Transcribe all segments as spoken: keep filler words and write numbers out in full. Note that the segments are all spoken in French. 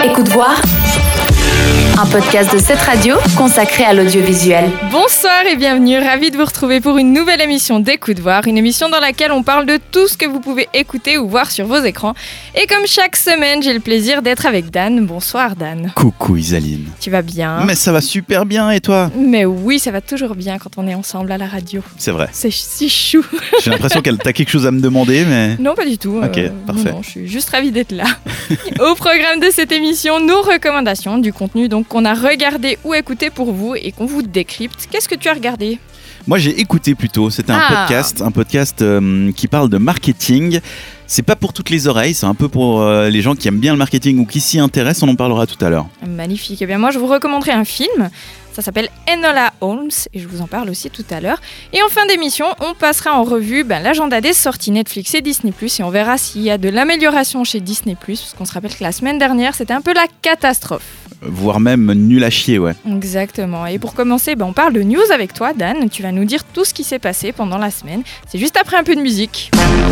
Écoute voir, un podcast de cette radio consacré à l'audiovisuel. Bonsoir et bienvenue, ravi de vous retrouver pour une nouvelle émission d'Écoute voir, une émission dans laquelle on parle de tout ce que vous pouvez écouter ou voir sur vos écrans. Et comme chaque semaine, j'ai le plaisir d'être avec Dan. Bonsoir Dan. Coucou Isaline. Tu vas bien? Mais ça va super bien, et toi? Mais oui, ça va toujours bien quand on est ensemble à la radio. C'est vrai. C'est si chou. J'ai l'impression qu'elle t'a quelque chose à me demander, mais... Non, pas du tout. Ok, euh, parfait. Non, non, je suis juste ravie d'être là. Au programme de cette émission, nos recommandations, du contenu donc qu'on a regardé ou écouté pour vous et qu'on vous décrypte. Qu'est-ce que tu as regardé? Moi j'ai écouté plutôt, c'était un Ah. podcast, un podcast euh, qui parle de marketing. C'est pas pour toutes les oreilles, c'est un peu pour euh, les gens qui aiment bien le marketing ou qui s'y intéressent, on en parlera tout à l'heure. Magnifique. Eh bien, moi, je vous recommanderai un film. Ça s'appelle Enola Holmes et je vous en parle aussi tout à l'heure. Et en fin d'émission, on passera en revue ben, l'agenda des sorties Netflix et Disney plus, et on verra s'il y a de l'amélioration chez Disney plus, parce qu'on se rappelle que la semaine dernière, c'était un peu la catastrophe. Voire même nul à chier, ouais. Exactement. Et pour commencer, ben, on parle de news avec toi, Dan. Tu vas nous dire tout ce qui s'est passé pendant la semaine. C'est juste après un peu de musique.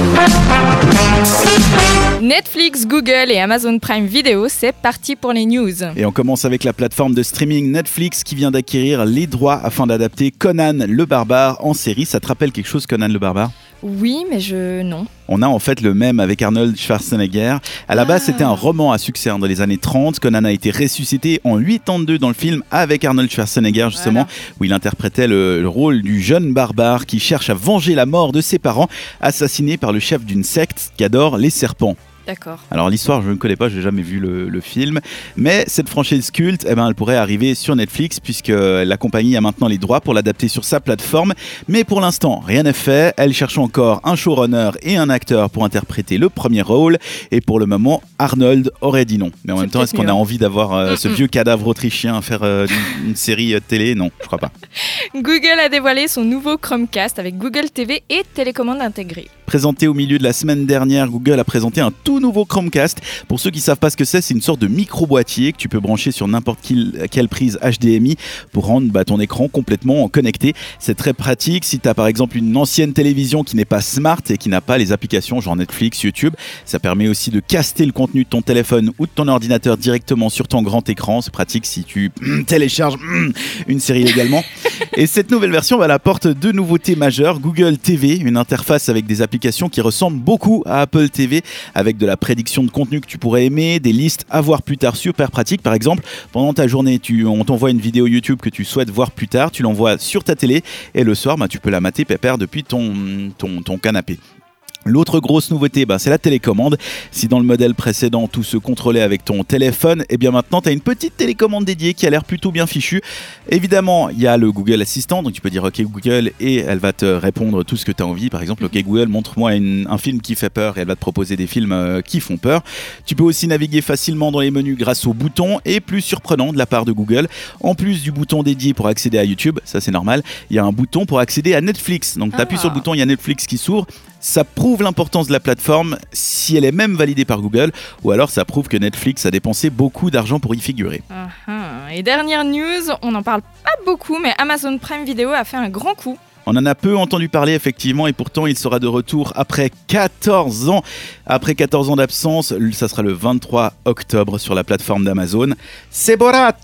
Netflix, Google et Amazon Prime Video, c'est parti pour les news. Et on commence avec la plateforme de streaming Netflix qui vient d'acquérir les droits afin d'adapter Conan le Barbare en série. Ça te rappelle quelque chose, Conan le Barbare ? Oui, mais je... non. On a en fait le même avec Arnold Schwarzenegger. À la base, Ah. c'était un roman à succès hein, dans les années trente. Conan a été ressuscité en quatre-vingt-deux dans le film avec Arnold Schwarzenegger, justement, Voilà. où il interprétait le, le rôle du jeune barbare qui cherche à venger la mort de ses parents, assassinés par le chef d'une secte qui adore les serpents. D'accord. Alors l'histoire, je ne connais pas, je n'ai jamais vu le, le film, mais cette franchise culte, eh ben, elle pourrait arriver sur Netflix puisque la compagnie a maintenant les droits pour l'adapter sur sa plateforme. Mais pour l'instant, rien n'est fait. Elle cherche encore un showrunner et un acteur pour interpréter le premier rôle. Et pour le moment, Arnold aurait dit non. Mais en C'est même temps, peut-être est-ce qu'on mieux, a hein. envie d'avoir euh, ce vieux cadavre autrichien à faire euh, une, une série euh, télé? Non, je crois pas. Google a dévoilé son nouveau Chromecast avec Google T V et télécommande intégrée. Présenté au milieu de la semaine dernière, Google a présenté un tout nouveau Chromecast. Pour ceux qui ne savent pas ce que c'est, c'est une sorte de micro-boîtier que tu peux brancher sur n'importe quelle, quelle prise H D M I pour rendre bah, ton écran complètement connecté. C'est très pratique si tu as par exemple une ancienne télévision qui n'est pas smart et qui n'a pas les applications genre Netflix, YouTube. Ça permet aussi de caster le contenu de ton téléphone ou de ton ordinateur directement sur ton grand écran. C'est pratique si tu télécharges une série également. Et cette nouvelle version elle apporte deux nouveautés majeures. Google T V, une interface avec des applications qui ressemble beaucoup à Apple T V avec de la prédiction de contenu que tu pourrais aimer, des listes à voir plus tard, super pratique. Par exemple, pendant ta journée, tu, on t'envoie une vidéo YouTube que tu souhaites voir plus tard, tu l'envoies sur ta télé et le soir, bah, tu peux la mater pépère depuis ton, ton, ton canapé. L'autre grosse nouveauté, bah, c'est la télécommande. Si dans le modèle précédent, tout se contrôlait avec ton téléphone, et bien maintenant, tu as une petite télécommande dédiée qui a l'air plutôt bien fichue. Évidemment, il y a le Google Assistant, donc tu peux dire OK Google et elle va te répondre tout ce que tu as envie. Par exemple, OK Google, montre-moi une, un film qui fait peur et elle va te proposer des films euh, qui font peur. Tu peux aussi naviguer facilement dans les menus grâce au bouton et plus surprenant de la part de Google. En plus du bouton dédié pour accéder à YouTube, ça c'est normal, il y a un bouton pour accéder à Netflix. Donc tu appuies Ah. sur le bouton, il y a Netflix qui s'ouvre. Ça prouve l'importance de la plateforme si elle est même validée par Google, ou alors ça prouve que Netflix a dépensé beaucoup d'argent pour y figurer. Ah ah. Et dernière news, on n'en parle pas beaucoup, mais Amazon Prime Video a fait un grand coup. On en a peu entendu parler effectivement et pourtant il sera de retour après quatorze ans. Après quatorze ans d'absence, ça sera le vingt-trois octobre sur la plateforme d'Amazon. C'est Borat!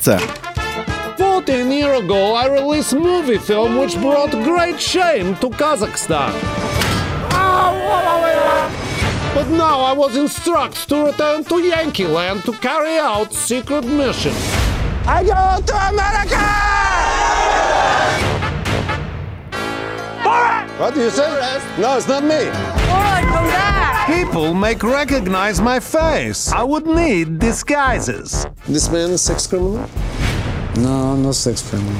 fourteen years ago, I released a movie film which brought great shame to Kazakhstan. But now I was instructed to return to Yankee Land to carry out secret mission. I go to America! What do you say? No, it's not me. People make recognize my face. I would need disguises. This man is sex criminal? No, no sex criminal.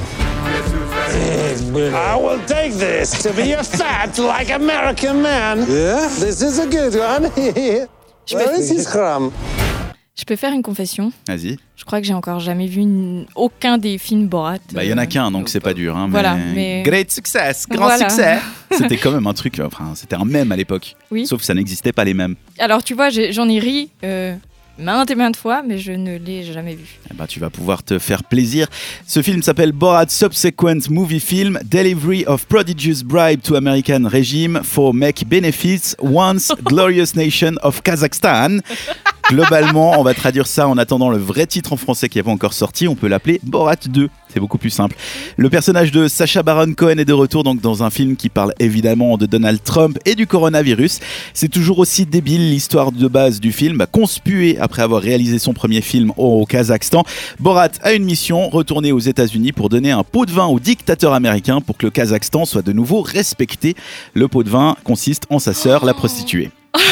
I will take this to be a fat like American man. Yeah? This is a good one. Where is his crumb? Je peux faire une confession. Vas-y. Je crois que j'ai encore jamais vu une- aucun des films Borat. Bah il y en a euh, qu'un donc c'est pas dur. Hein, Voilà, mais... mais- Great success, grand Voilà. succès. C'était quand même un truc, enfin c'était un mème à l'époque. Oui. Sauf que ça n'existait pas les mèmes. Alors tu vois, j'ai- j'en ai ri euh, maintes et maintes fois, mais je ne l'ai jamais vu. Eh ben, tu vas pouvoir te faire plaisir. Ce film s'appelle Borat Subsequent Movie Film, Delivery of Prodigious Bribe to American Regime for Make Benefits Once Glorious Nation of Kazakhstan. Globalement, on va traduire ça en attendant le vrai titre en français qui n'est pas encore sorti. On peut l'appeler Borat deux. C'est beaucoup plus simple. Le personnage de Sacha Baron Cohen est de retour donc dans un film qui parle évidemment de Donald Trump et du coronavirus. C'est toujours aussi débile l'histoire de base du film. Conspué après avoir réalisé son premier film au Kazakhstan, Borat a une mission, retourner aux États-Unis pour donner un pot de vin au dictateur américain pour que le Kazakhstan soit de nouveau respecté. Le pot de vin consiste en sa sœur, la prostituée.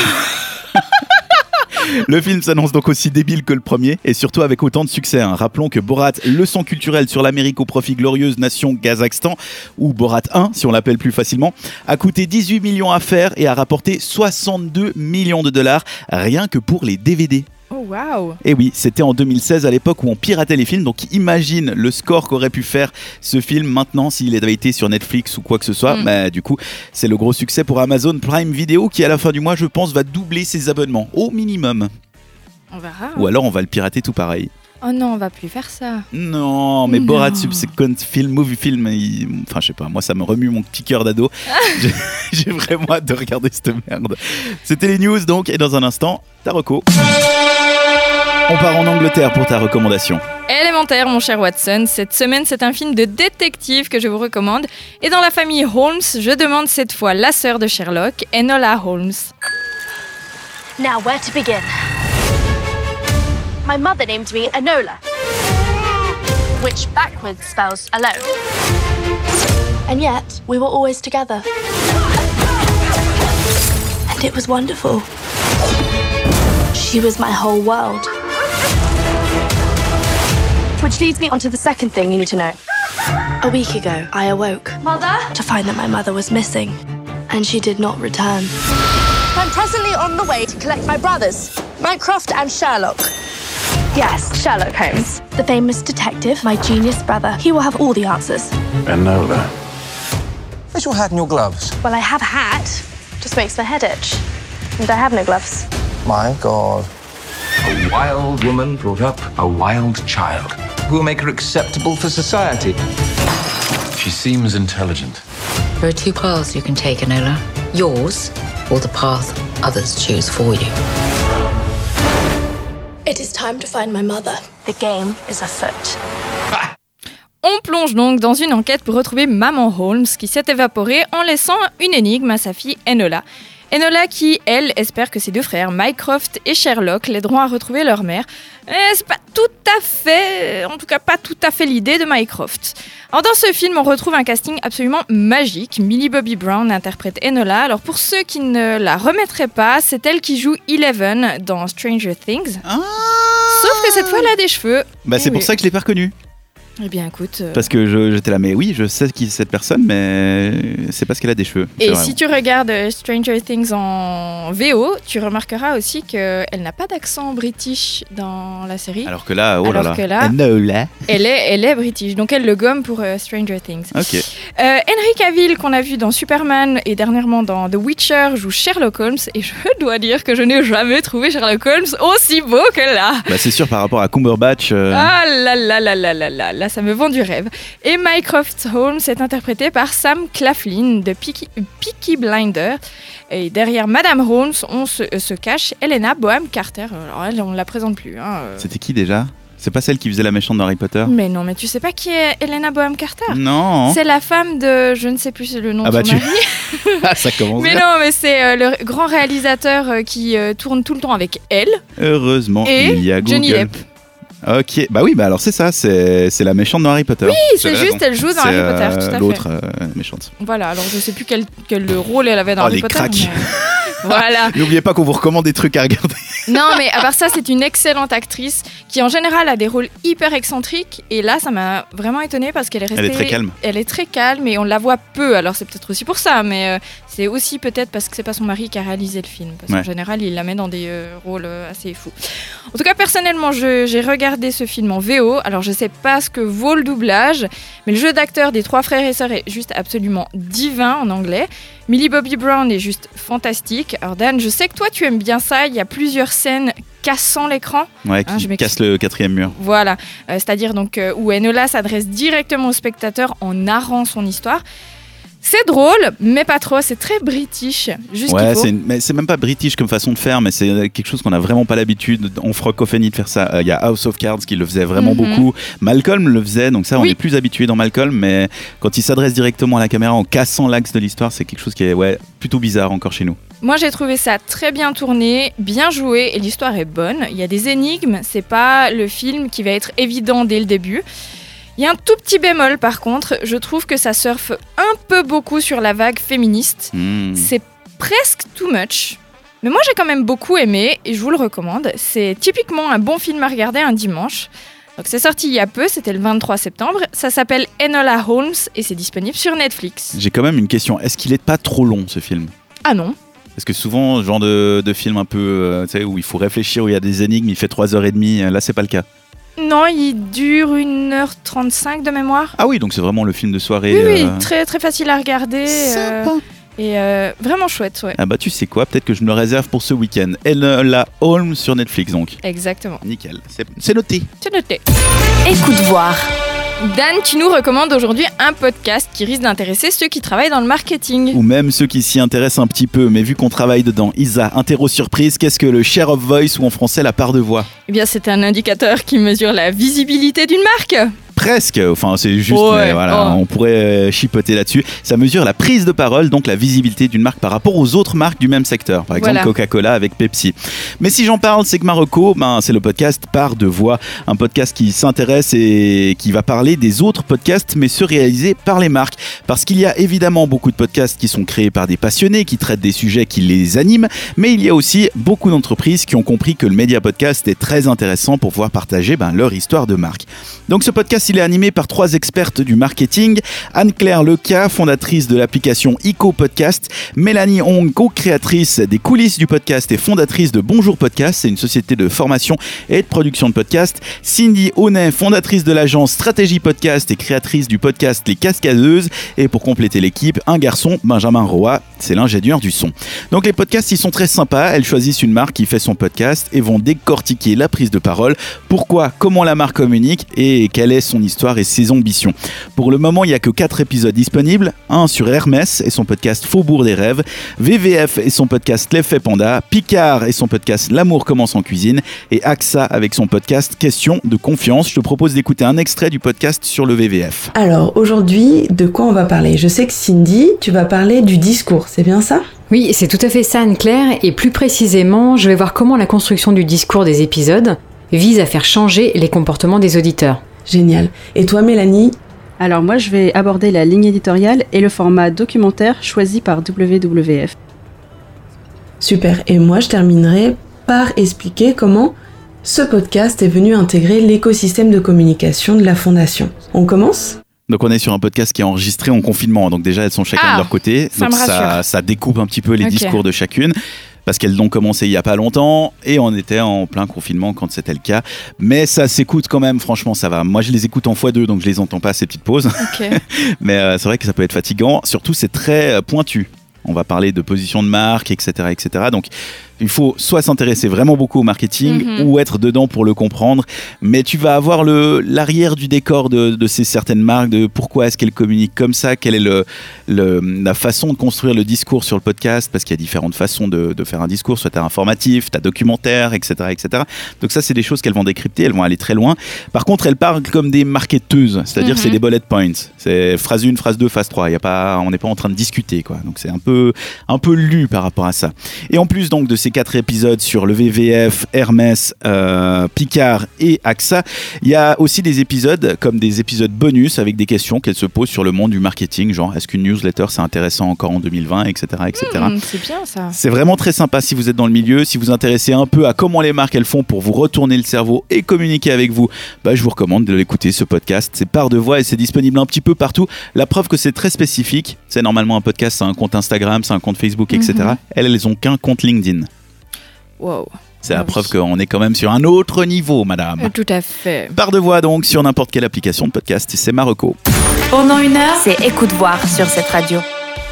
Le film s'annonce donc aussi débile que le premier et surtout avec autant de succès. Hein. Rappelons que Borat, leçon culturelle sur l'Amérique au profit glorieuse nation Kazakhstan, ou Borat un si on l'appelle plus facilement, a coûté dix-huit millions à faire et a rapporté soixante-deux millions de dollars rien que pour les D V D. Oh waouh! Et oui, c'était en deux mille seize à l'époque où on piratait les films, donc imagine le score qu'aurait pu faire ce film maintenant s'il avait été sur Netflix ou quoi que ce soit. Mm. Bah, du coup, c'est le gros succès pour Amazon Prime Video qui à la fin du mois, je pense, va doubler ses abonnements au minimum. On verra. Ou alors on va le pirater tout pareil. Oh non, on va plus faire ça. Non, mais non. Borat Subsequent Film, Movie Film, il... enfin je sais pas, moi ça me remue mon petit cœur d'ado. j'ai, j'ai vraiment hâte de regarder cette merde. C'était les news donc, et dans un instant, ta reco. On part en Angleterre pour ta recommandation. Élémentaire, mon cher Watson. Cette semaine, c'est un film de détective que je vous recommande. Et dans la famille Holmes, je demande cette fois la sœur de Sherlock, Enola Holmes. Now, where to begin? My mother named me Enola, which backwards spells alone. And yet, we were always together. And it was wonderful. She was my whole world. Which leads me on to the second thing you need to know. A week ago, I awoke. Mother? To find that my mother was missing, and she did not return. I'm presently on the way to collect my brothers, Mycroft and Sherlock. Yes, Sherlock Holmes. The famous detective, my genius brother. He will have all the answers. Enola. Where's your hat and your gloves? Well, I have a hat. Just makes my head itch. And I have no gloves. My God. A wild woman brought up a wild child. Who will make her acceptable for society? She seems intelligent. There are two paths you can take, Enola. Yours, or the path others choose for you. It is time to find my mother. The game is afoot. On plonge donc dans une enquête pour retrouver Maman Holmes qui s'est évaporée en laissant une énigme à sa fille Enola. Enola qui, elle, espère que ses deux frères, Mycroft et Sherlock, l'aideront à retrouver leur mère. Mais c'est pas tout à fait, en tout cas pas tout à fait l'idée de Mycroft. Alors dans ce film, on retrouve un casting absolument magique. Millie Bobby Brown interprète Enola. Alors pour ceux qui ne la remettraient pas, c'est elle qui joue Eleven dans Stranger Things. Ah Sauf que cette fois, elle a des cheveux. Bah c'est Et pour oui. ça que je l'ai pas reconnue. Eh bien écoute... Euh... Parce que je, j'étais là, mais oui, je sais qui est cette personne, mais c'est parce qu'elle a des cheveux. Et vrai, si bon. tu regardes Stranger Things en V O, tu remarqueras aussi qu'elle n'a pas d'accent british dans la série. Alors que là, oh Alors là que là, là, Enola. Elle est, elle est british, donc elle le gomme pour euh, Stranger Things. Ok. Euh, Henry Cavill, qu'on a vu dans Superman et dernièrement dans The Witcher, joue Sherlock Holmes. Et je dois dire que je n'ai jamais trouvé Sherlock Holmes aussi beau que là. Bah c'est sûr, par rapport à Cumberbatch. Euh... Ah là là là là là là, là ça me vend du rêve. Et Mycroft Holmes est interprété par Sam Claflin de Peaky, Peaky Blinders. Et derrière Madame Holmes, on se, euh, se cache Helena Bonham Carter. Alors elle, on ne la présente plus. Hein. C'était qui déjà ? C'est pas celle qui faisait la méchante dans Harry Potter ? Mais non, mais tu sais pas qui est Helena Bonham Carter ? Non. C'est la femme de, je ne sais plus le nom Ah de bah son tu... mari. Ah, ça commence Mais bien. non, mais c'est euh, le grand réalisateur euh, qui euh, tourne tout le temps avec elle. Heureusement, Et il y a Google. Johnny Depp. Ok, bah oui, bah alors c'est ça, c'est, c'est la méchante dans Harry Potter. Oui, c'est juste, elle joue dans c'est, Harry Potter, euh, tout à fait. l'autre euh, méchante. Voilà, alors je sais plus quel, quel rôle elle avait dans Oh, Harry les Potter. cracks. mais- Voilà. N'oubliez pas qu'on vous recommande des trucs à regarder. Non, mais à part ça, c'est une excellente actrice qui, en général, a des rôles hyper excentriques. Et là, ça m'a vraiment étonnée parce qu'elle est restée. Elle est très calme. Elle est très calme et on la voit peu. Alors, c'est peut-être aussi pour ça, mais euh, c'est aussi peut-être parce que c'est pas son mari qui a réalisé le film. Parce Ouais. qu'en général, il la met dans des euh, rôles euh, assez fous. En tout cas, personnellement, je- j'ai regardé ce film en V O. Alors, je sais pas ce que vaut le doublage, mais le jeu d'acteur des trois frères et sœurs est juste absolument divin en anglais. Millie Bobby Brown est juste fantastique. Alors Dan, je sais que toi tu aimes bien ça, il y a plusieurs scènes cassant l'écran. Ouais, Ah, qui je m'excuse. casse le quatrième mur. Voilà, Euh, c'est-à-dire donc euh, où Enola s'adresse directement au spectateur en narrant son histoire. C'est drôle, mais pas trop. C'est très british. Juste ouais, qu'il faut. c'est, une, mais c'est même pas british comme façon de faire, mais c'est quelque chose qu'on n'a vraiment pas l'habitude en francophonie de faire ça. Il euh, y a House of Cards qui le faisait vraiment mm-hmm. beaucoup. Malcolm le faisait, donc ça, on oui. est plus habitué dans Malcolm, mais quand il s'adresse directement à la caméra en cassant l'axe de l'histoire, c'est quelque chose qui est ouais, plutôt bizarre encore chez nous. Moi, j'ai trouvé ça très bien tourné, bien joué, et l'histoire est bonne. Il y a des énigmes, c'est pas le film qui va être évident dès le début. Il y a un tout petit bémol par contre, je trouve que ça surfe un peu beaucoup sur la vague féministe. Mmh. C'est presque too much. Mais moi j'ai quand même beaucoup aimé et je vous le recommande. C'est typiquement un bon film à regarder un dimanche. Donc c'est sorti il y a peu, c'était le vingt-trois septembre. Ça s'appelle Enola Holmes et c'est disponible sur Netflix. J'ai quand même une question, est-ce qu'il est pas trop long ce film ? Ah non. Parce que souvent, ce genre de, de film un peu euh, tu sais, où il faut réfléchir, où il y a des énigmes, il fait trois heures trente, là c'est pas le cas. Non, il dure une heure trente-cinq de mémoire. Ah oui, donc c'est vraiment le film de soirée. Oui, oui, euh... très, très facile à regarder. Sympa. Euh, et euh, vraiment chouette, ouais. Ah bah tu sais quoi, peut-être que je me le réserve pour ce week-end. Enola Holmes sur Netflix donc. Exactement. Nickel, c'est, c'est noté. C'est noté. Écoute voir. Dan, tu nous recommandes aujourd'hui un podcast qui risque d'intéresser ceux qui travaillent dans le marketing. Ou même ceux qui s'y intéressent un petit peu, mais vu qu'on travaille dedans. Isa, interro surprise, qu'est-ce que le share of voice ou en français la part de voix ? Eh bien, c'est un indicateur qui mesure la visibilité d'une marque. Presque, enfin c'est juste, ouais, mais voilà, oh. on pourrait chipoter là-dessus. Ça mesure la prise de parole, donc la visibilité d'une marque par rapport aux autres marques du même secteur. Par exemple, voilà. Coca-Cola avec Pepsi. Mais si j'en parle, c'est que Marocco, ben, c'est le podcast Part de Voix. Un podcast qui s'intéresse et qui va parler des autres podcasts, mais ceux réalisés par les marques. Parce qu'il y a évidemment beaucoup de podcasts qui sont créés par des passionnés, qui traitent des sujets qui les animent, mais il y a aussi beaucoup d'entreprises qui ont compris que le média podcast est très intéressant pour pouvoir partager ben, leur histoire de marque. Donc ce podcast, il est animé par trois expertes du marketing. Anne-Claire Leca, fondatrice de l'application Ico Podcast. Mélanie Hong, co-créatrice des coulisses du podcast et fondatrice de Bonjour Podcast. C'est une société de formation et de production de podcasts. Cindy Honnet, fondatrice de l'agence Stratégie Podcast et créatrice du podcast Les Cascadeuses. Et pour compléter l'équipe, un garçon, Benjamin Roy, c'est l'ingénieur du son. Donc les podcasts, ils sont très sympas. Elles choisissent une marque qui fait son podcast et vont décortiquer la prise de parole. Pourquoi, comment la marque communique et quelle est son histoire et ses ambitions. Pour le moment, il n'y a que quatre épisodes disponibles. Un sur Hermès et son podcast Faubourg des rêves, V V F et son podcast L'effet panda, Picard et son podcast L'amour commence en cuisine et A X A avec son podcast Question de confiance. Je te propose d'écouter un extrait du podcast sur le V V F. Alors aujourd'hui, de quoi on va parler ? Je sais que Cindy, tu vas parler du discours, c'est bien ça ? Oui, c'est tout à fait ça Anne-Claire, et plus précisément, je vais voir comment la construction du discours des épisodes vise à faire changer les comportements des auditeurs. Génial. Et toi Mélanie ? Alors moi je vais aborder la ligne éditoriale et le format documentaire choisi par W W F. Super. Et moi je terminerai par expliquer comment ce podcast est venu intégrer l'écosystème de communication de la Fondation. On commence ? Donc on est sur un podcast qui est enregistré en confinement, donc déjà elles sont chacun ah, de leur côté, ça donc ça, ça découpe un petit peu les okay. discours de chacune. Parce qu'elles l'ont commencé il n'y a pas longtemps et on était en plein confinement quand c'était le cas. Mais ça s'écoute quand même, franchement, ça va. Moi, je les écoute en fois deux, donc je les entends pas, ces petites pauses. Okay. Mais euh, c'est vrai que ça peut être fatigant. Surtout, c'est très euh, pointu. On va parler de position de marque, et cetera, et cetera. Donc, il faut soit s'intéresser vraiment beaucoup au marketing mm-hmm. ou être dedans pour le comprendre. Mais tu vas avoir le, l'arrière du décor de, de ces certaines marques, de pourquoi est-ce qu'elles communiquent comme ça, quelle est le, le, la façon de construire le discours sur le podcast, parce qu'il y a différentes façons de, de faire un discours. Soit tu as informatif, tu as documentaire, et cetera, et cetera. Donc ça, c'est des choses qu'elles vont décrypter, elles vont aller très loin. Par contre, elles parlent comme des marketeuses, c'est-à-dire mm-hmm. c'est des bullet points. C'est phrase un, phrase deux, phase trois. Il y a pas, on n'est pas en train de discuter, quoi. Donc c'est un peu, un peu lu par rapport à ça. Et en plus donc de ces quatre épisodes sur le V V F, Hermès, euh, Picard et A X A, il y a aussi des épisodes comme des épisodes bonus avec des questions qu'elles se posent sur le monde du marketing, genre est-ce qu'une newsletter c'est intéressant encore en deux mille vingt, et cetera, et cetera. Mmh, c'est bien ça. C'est vraiment très sympa si vous êtes dans le milieu, si vous vous intéressez un peu à comment les marques elles font pour vous retourner le cerveau et communiquer avec vous, bah, je vous recommande de l'écouter ce podcast. C'est Part de Voix et c'est disponible un petit peu partout. La preuve que c'est très spécifique, c'est normalement un podcast, c'est un compte Instagram, c'est un compte Facebook, et cetera. Mmh. Elles, elles ont qu'un compte LinkedIn. Wow. C'est la preuve qu'on est quand même sur un autre niveau, madame. Tout à fait. Part de Voix donc sur n'importe quelle application de podcast, c'est Marocco. Pendant une heure, c'est Écoute voir sur cette radio.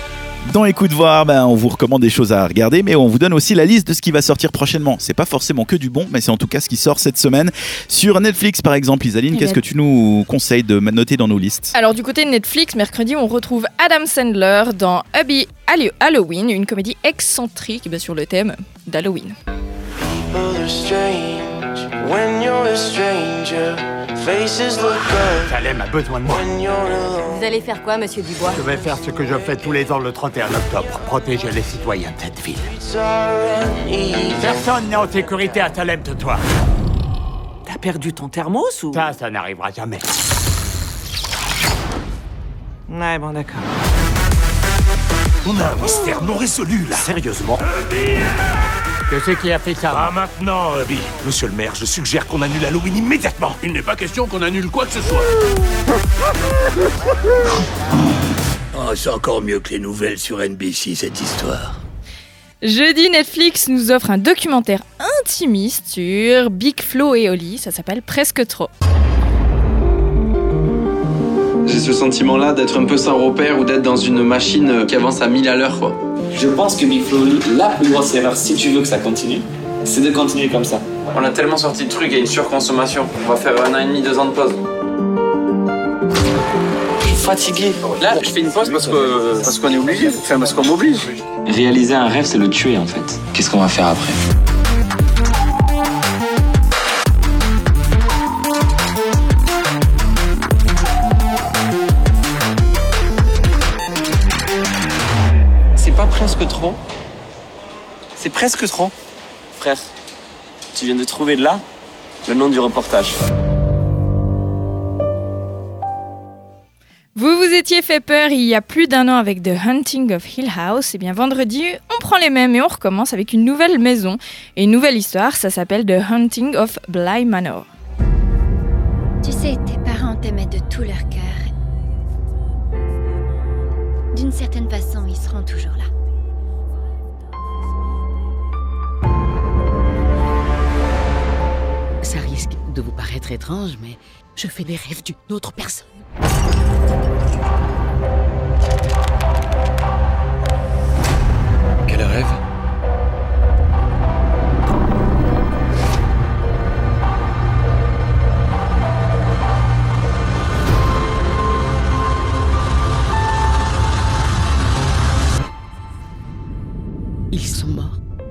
Dans Écoute Voir, ben, on vous recommande des choses à regarder, mais on vous donne aussi la liste de ce qui va sortir prochainement. C'est pas forcément que du bon, mais c'est en tout cas ce qui sort cette semaine sur Netflix, par exemple. Isaline, qu'est-ce que tu nous conseilles de noter dans nos listes ? Alors du côté de Netflix, mercredi, on retrouve Adam Sandler dans Hubby Halloween, une comédie excentrique ben, sur le thème d'Halloween. Salem a besoin de moi. Vous allez faire quoi, monsieur Dubois ? Je vais faire ce que je fais tous les ans le trente et un octobre, protéger les citoyens de cette ville. Personne n'est en sécurité à Salem de toi. T'as perdu ton thermos ou... Ça, ça n'arrivera jamais. Ouais, bon, d'accord. On a un mystère non résolu, là. Sérieusement. Que c'est qui a fait ça ? Pas maintenant, Hubby. Monsieur le maire, je suggère qu'on annule Halloween immédiatement. Il n'est pas question qu'on annule quoi que ce soit. Oh, c'est encore mieux que les nouvelles sur N B C, cette histoire. Jeudi, Netflix nous offre un documentaire intimiste sur Big Flo et Oli. Ça s'appelle Presque Trop. J'ai ce sentiment-là d'être un peu sans repère ou d'être dans une machine qui avance à mille à l'heure, quoi. Je pense que Big Flo, la plus grosse erreur, si tu veux que ça continue, c'est de continuer comme ça. On a tellement sorti de trucs, il y a une surconsommation. On va faire un an et demi, deux ans de pause. Je suis fatigué. Là, je fais une pause parce que parce qu'on est obligé, enfin parce qu'on m'oblige. Réaliser un rêve, c'est le tuer en fait. Qu'est-ce qu'on va faire après ? Pas presque trop. C'est presque trop. Frère, tu viens de trouver là le nom du reportage. Vous vous étiez fait peur il y a plus d'un an avec The Haunting of Hill House. Et bien vendredi, on prend les mêmes et on recommence avec une nouvelle maison et une nouvelle histoire. Ça s'appelle The Haunting of Bly Manor. Tu sais, tes parents t'aimaient de tout leur cœur. D'une certaine façon, ils seront toujours là. Ça risque de vous paraître étrange, mais je fais des rêves d'une autre personne. Quel rêve ? Ils sont morts.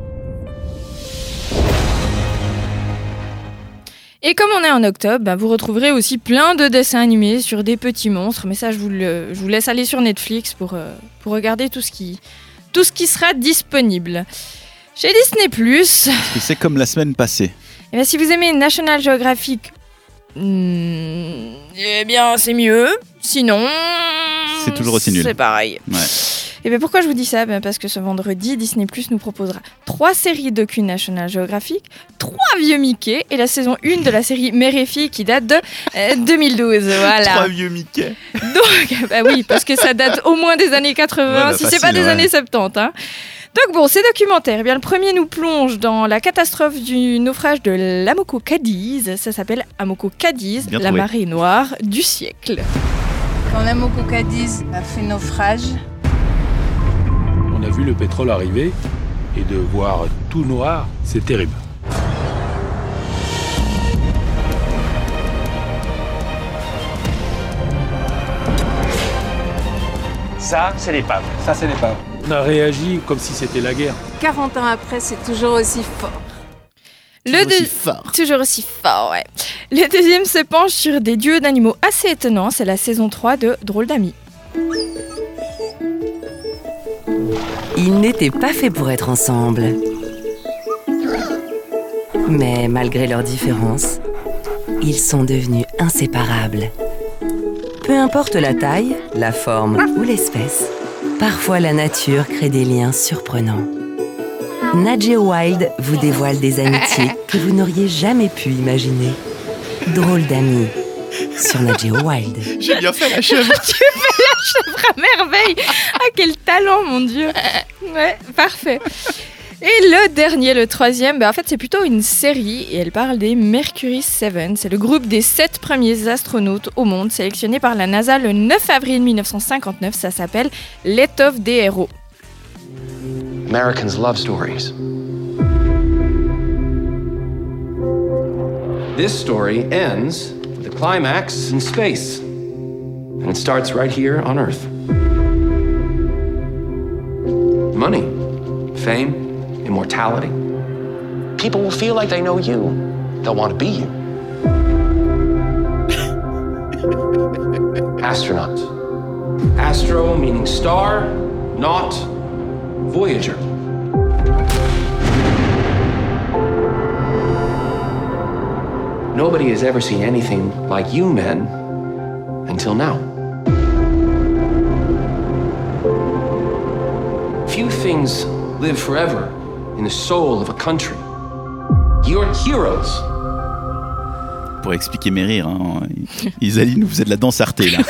Et comme on est en octobre, bah vous retrouverez aussi plein de dessins animés sur des petits monstres. Mais ça, je vous, le, je vous laisse aller sur Netflix pour, euh, pour regarder tout ce, qui, tout ce qui sera disponible. Chez Disney plus, Est-ce que c'est comme la semaine passée ? eh bien, si vous aimez National Geographic, hmm, eh bien c'est mieux. Sinon, C'est toujours aussi nul. c'est pareil. Ouais. Et bien pourquoi je vous dis ça ? Ben parce que ce vendredi, Disney plus nous proposera trois séries docu National Geographic, trois vieux Mickey et la saison un de la série Mère et Fille qui date de euh, deux mille douze. Voilà. Trois vieux Mickey. Donc, bah oui, parce que ça date au moins des années quatre-vingts, Ouais, bah, si facile, c'est pas des ouais. années soixante-dix. Hein. Donc bon, ces documentaires, eh bien, le premier nous plonge dans la catastrophe du naufrage de l'Amoco Cadiz. Ça s'appelle Amoco Cadiz, Bien la trouvé. marée noire du siècle. Quand l'Amoco Cadiz a fait naufrage, On a vu le pétrole arriver et de voir tout noir, c'est terrible. Ça, c'est l'épave. Ça, c'est l'épave. On a réagi comme si c'était la guerre. quarante ans après, c'est toujours aussi fort. Le deux- Toujours aussi fort, ouais. Le deuxième se penche sur des duos d'animaux assez étonnants. C'est la saison trois de Drôle d'amis. Ils n'étaient pas faits pour être ensemble. Mais malgré leurs différences, ils sont devenus inséparables. Peu importe la taille, la forme ou l'espèce, parfois la nature crée des liens surprenants. Nat Geo Wild vous dévoile des amitiés que vous n'auriez jamais pu imaginer. Drôle d'amis sur Nat Geo Wild. J'ai bien fait la chèvre. Tu fais la chèvre à merveille. Ah, quel talent, mon Dieu. Ouais, parfait. Et le dernier, le troisième, bah en fait c'est plutôt une série et elle parle des Mercury sept. C'est le groupe des sept premiers astronautes au monde sélectionnés par la NASA le neuf avril mille neuf cent cinquante-neuf. Ça s'appelle L'étoffe des héros. Americans love stories. This story ends with a climax in space. And it starts right here on Earth. Money, fame, immortality. People will feel like they know you. They'll want to be you. Astronaut. Astro meaning star, not Voyager. Nobody has ever seen anything like you men until now. Few things live forever in the soul of a country. You're heroes. Pour expliquer mes rires, hein. Isaline, vous êtes de la danse artée là.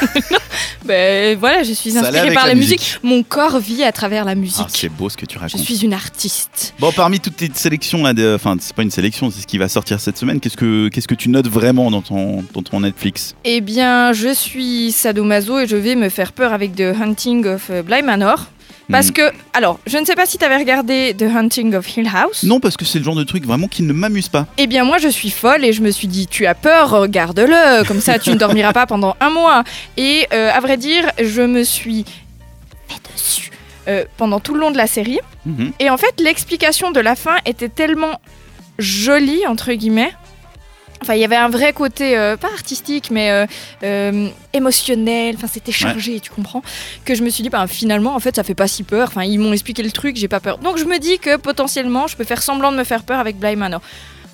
Ben voilà, je suis inspirée par la, la musique. musique. Mon corps vit à travers la musique. Ah, c'est beau ce que tu racontes. Je suis une artiste. Bon, parmi toutes les sélections là, de... enfin c'est pas une sélection, c'est ce qui va sortir cette semaine. Qu'est-ce que qu'est-ce que tu notes vraiment dans ton dans ton Netflix? Eh bien, je suis sadomaso et je vais me faire peur avec The Haunting of Bly Manor. Parce que, alors, je ne sais pas si tu avais regardé The Haunting of Hill House. Non, parce que c'est le genre de truc vraiment qui ne m'amuse pas. Eh bien, moi, je suis folle et je me suis dit, tu as peur, regarde-le, comme ça, tu ne dormiras pas pendant un mois. Et euh, à vrai dire, je me suis fait dessus euh, pendant tout le long de la série. Mm-hmm. Et en fait, l'explication de la fin était tellement jolie, entre guillemets. Enfin, il y avait un vrai côté, euh, pas artistique, mais euh, euh, émotionnel. Enfin, c'était chargé, ouais. Tu comprends. Que je me suis dit, bah, finalement, en fait, ça fait pas si peur. Enfin, ils m'ont expliqué le truc, j'ai pas peur. Donc, je me dis que potentiellement, je peux faire semblant de me faire peur avec Bly Manor.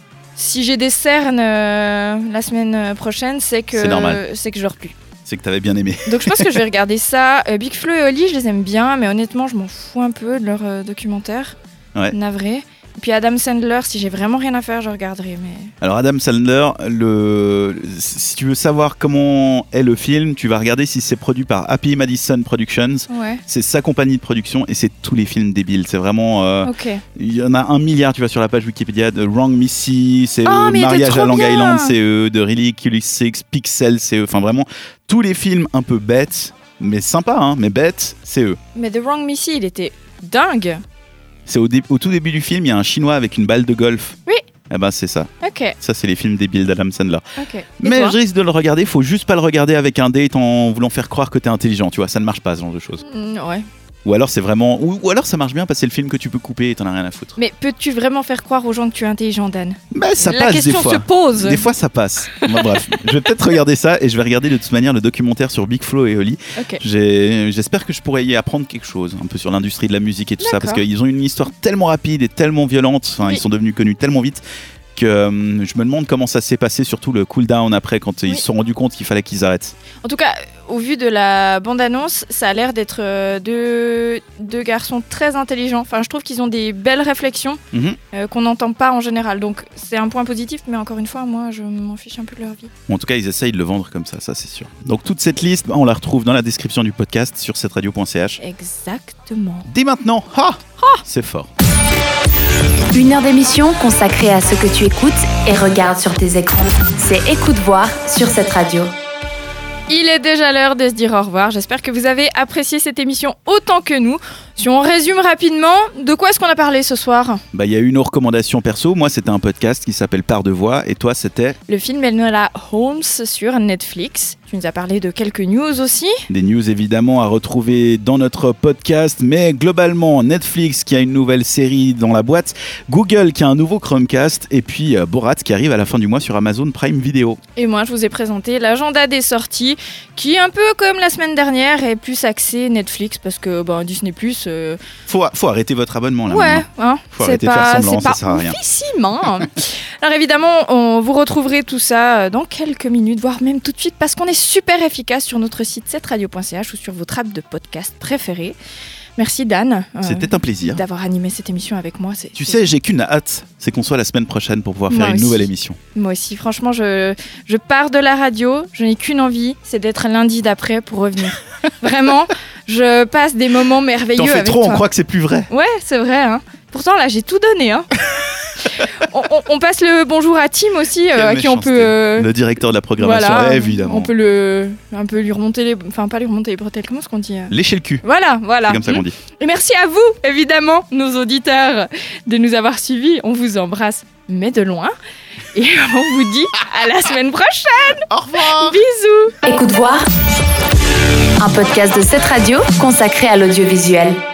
Si j'ai des cernes euh, la semaine prochaine, c'est que, c'est normal. C'est que je dors plus. C'est que t'avais bien aimé. Donc, je pense que je vais regarder ça. Euh, Big Flo et Oli, je les aime bien, mais honnêtement, je m'en fous un peu de leur euh, documentaire. Ouais. Navré. Et puis Adam Sandler, si j'ai vraiment rien à faire, je regarderai. Mais... Alors Adam Sandler, le... si tu veux savoir comment est le film, tu vas regarder si c'est produit par Happy Madison Productions. Ouais. C'est sa compagnie de production et c'est tous les films débiles. C'est vraiment... Euh... Ok. Il y en a un milliard, tu vas sur la page Wikipédia, de Wrong Missy, c'est oh, eux, Mariage à Long bien. Island, c'est eux, de Ridiculous Six, Pixel, c'est eux. Enfin vraiment, tous les films un peu bêtes, mais sympas, hein, mais bêtes, c'est eux. Mais The Wrong Missy, il était dingue. C'est au, dé- au tout début du film, il y a un Chinois avec une balle de golf. Oui. Eh ben c'est ça. Ok. Ça c'est les films débiles d'Adam Sandler. Ok. Mais je risque de le regarder. Faut juste pas le regarder avec un date en voulant faire croire que t'es intelligent. Tu vois, ça ne marche pas ce genre de choses. Mmh, ouais. Ou alors c'est vraiment, ou, ou alors ça marche bien parce que c'est le film que tu peux couper et t'en as rien à foutre. Mais peux-tu vraiment faire croire aux gens que tu es intelligent, Dan? Bah ça La passe question des fois. se pose. Des fois ça passe. Bon, bref, je vais peut-être regarder ça et je vais regarder de toute manière le documentaire sur Big Flo et Oli. Okay. J'ai, j'espère que je pourrais y apprendre quelque chose, un peu sur l'industrie de la musique et tout D'accord. ça, parce qu'ils ont une histoire tellement rapide et tellement violente. Enfin, oui. Ils sont devenus connus tellement vite. Que, euh, je me demande comment ça s'est passé, surtout le cool down après, quand oui. ils se sont rendus compte qu'il fallait qu'ils arrêtent. En tout cas, au vu de la bande-annonce, ça a l'air d'être euh, deux, deux garçons très intelligents. Enfin, je trouve qu'ils ont des belles réflexions mm-hmm. euh, qu'on n'entend pas en général. Donc, c'est un point positif, mais encore une fois, moi, je m'en fiche un peu de leur vie. En tout cas, ils essayent de le vendre comme ça, ça c'est sûr. Donc, toute cette liste, on la retrouve dans la description du podcast sur cette radio point c h. Exactement. Dès maintenant, ha, ha c'est fort. Une heure d'émission consacrée à ce que tu écoutes et regardes sur tes écrans. C'est Écoute Voir sur cette radio. Il est déjà l'heure de se dire au revoir. J'espère que vous avez apprécié cette émission autant que nous. Si on résume rapidement, de quoi est-ce qu'on a parlé ce soir ? Bah, il y a eu nos recommandations perso. Moi, c'était un podcast qui s'appelle Part de Voix. Et toi, c'était ? Le film Enola Holmes sur Netflix. Tu nous as parlé de quelques news aussi. Des news évidemment à retrouver dans notre podcast. Mais globalement, Netflix qui a une nouvelle série dans la boîte. Google qui a un nouveau Chromecast. Et puis euh, Borat qui arrive à la fin du mois sur Amazon Prime Video. Et moi, je vous ai présenté l'agenda des sorties. Qui, un peu comme la semaine dernière, est plus axé Netflix parce que bah, Disney plus. Euh... Faut, faut arrêter votre abonnement là. Ouais, hein, faut c'est arrêter pas, de faire semblant, c'est pas ça sert à rien. Oufissime, hein. Alors évidemment, on, vous retrouverez tout ça dans quelques minutes, voire même tout de suite, parce qu'on est super efficace sur notre site cette radio point c h ou sur votre app de podcast préférée. Merci Dan. C'était euh, un plaisir d'avoir animé cette émission avec moi. C'est, tu c'est... sais, j'ai qu'une hâte, c'est qu'on soit la semaine prochaine pour pouvoir moi faire aussi. une nouvelle émission. Moi aussi, franchement, je, je pars de la radio, je n'ai qu'une envie, c'est d'être lundi d'après pour revenir. Vraiment, je passe des moments merveilleux T'en fais avec trop, toi. On croit que c'est plus vrai. Ouais, c'est vrai. Hein. Pourtant, là, j'ai tout donné. Hein. on, on, on passe le bonjour à Tim aussi, euh, à qui on peut... Euh... Le directeur de la programmation, voilà, évidemment. On peut le, un peu lui remonter les... Enfin, pas lui remonter les bretelles, comment est-ce qu'on dit euh... Lécher le cul. Voilà, voilà. C'est comme ça qu'on dit. Et merci à vous, évidemment, nos auditeurs, de nous avoir suivis. On vous embrasse, mais de loin. Et on vous dit à la semaine prochaine. Au revoir. Bisous. Écoute voir, un podcast de cette radio consacré à l'audiovisuel.